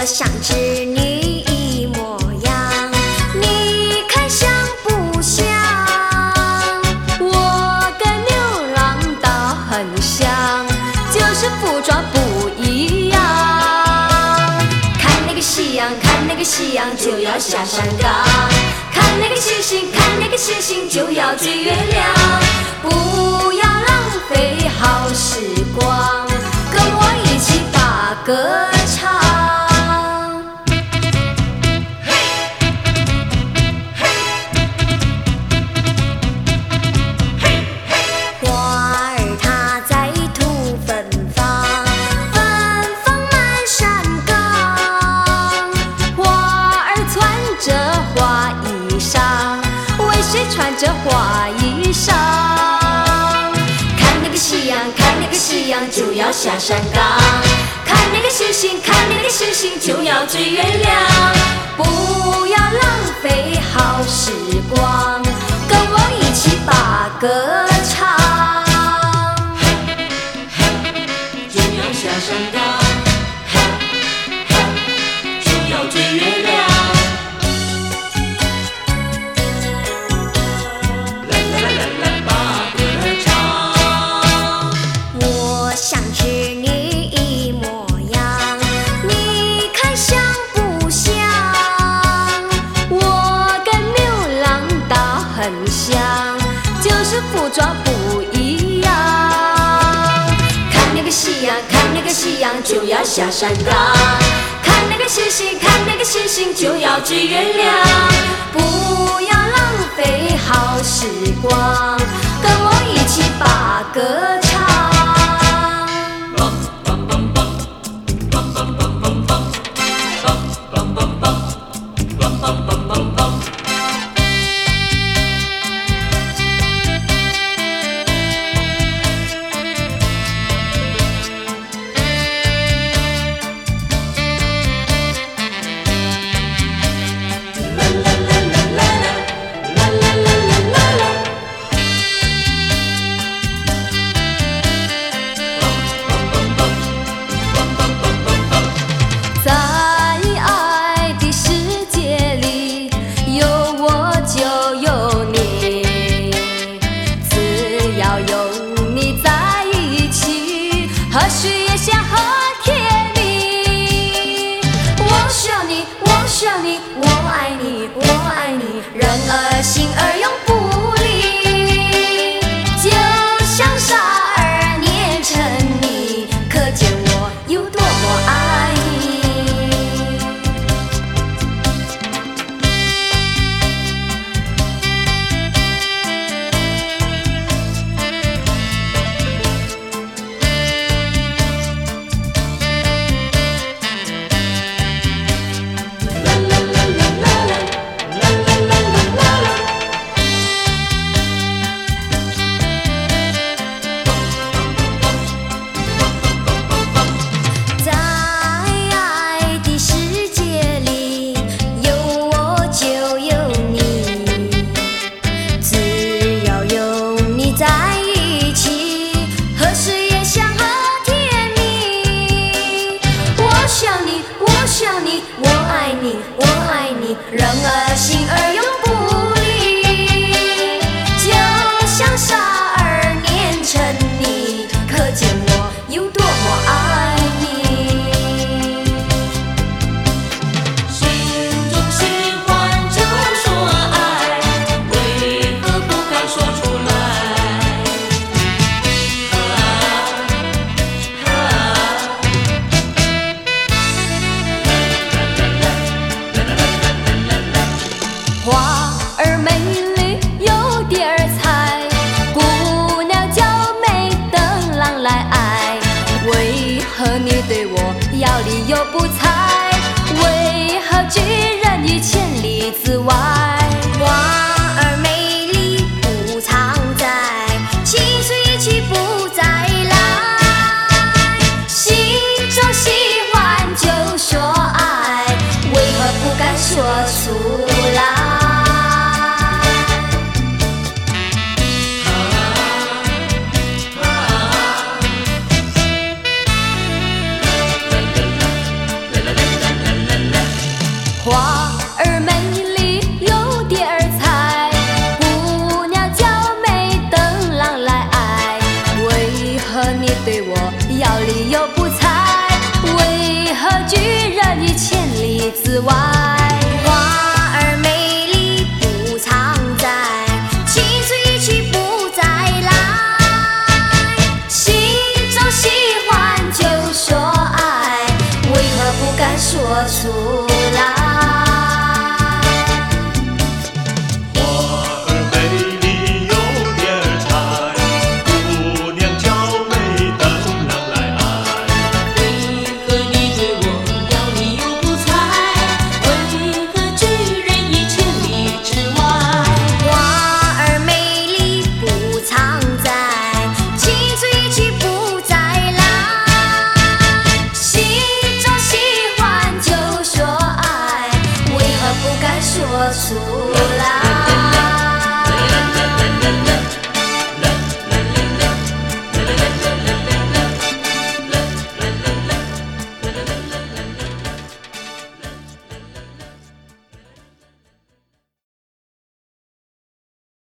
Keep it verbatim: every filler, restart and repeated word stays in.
我像织女一模样，你看像不像？我跟牛郎倒很像，就是服装不一样。看那个夕阳，看那个夕阳，就要下山岗。看那个星星，看那个星星，就要追月亮。不要浪费好时光，跟我一起把歌唱。花儿它在吐芬芳，芬芳满山岗。花儿穿着花衣裳，为谁穿着花衣裳？看那个夕阳，看那个夕阳，就要下山岗。看那个星星，看那个星星，就要追月亮。不要浪费好时光，跟我一起把歌唱。 就要下山岗，就要追月亮。啦啦啦啦啦，把歌唱。 我像织女一模样，你看像不像？我跟牛郎倒很像，就是服装不一样。看那个夕阳，看那个夕阳，就要下山岗。看那个星星，看那个星星，就要追月亮。不要浪费好时光，跟我一起把歌唱。在爱的世界里，有我就有你，只要有你在一起，何时也像和甜蜜。我需要你，我需要你，我爱你，我爱你，人儿心儿永不离，就像傻儿念成你，可见我有多么爱你。在爱的世界里，有我就有你，只要有你在一起，何时也像和甜蜜。我需要你，我需要你，我爱你，我爱你，人儿心儿永不离，就像傻儿念成你，可见我有多么爱你。 心中喜欢就说爱，为何不敢说出来？啊啊花儿美丽有点儿才，姑娘娇美等郎来爱。为何你对我要理又不睬？为何拒人于千里之外？花儿美丽不常在，情绪一去不再来。心中喜欢就说爱，为何不敢说出来？ 说出来。 花儿美丽有点柴，姑娘娇美等郎来爱。 为何你对我要理又不睬？为何拒人于千里之外？ 花儿美丽不常在，七岁去不再来。心中喜欢就说爱，为何不敢说出来？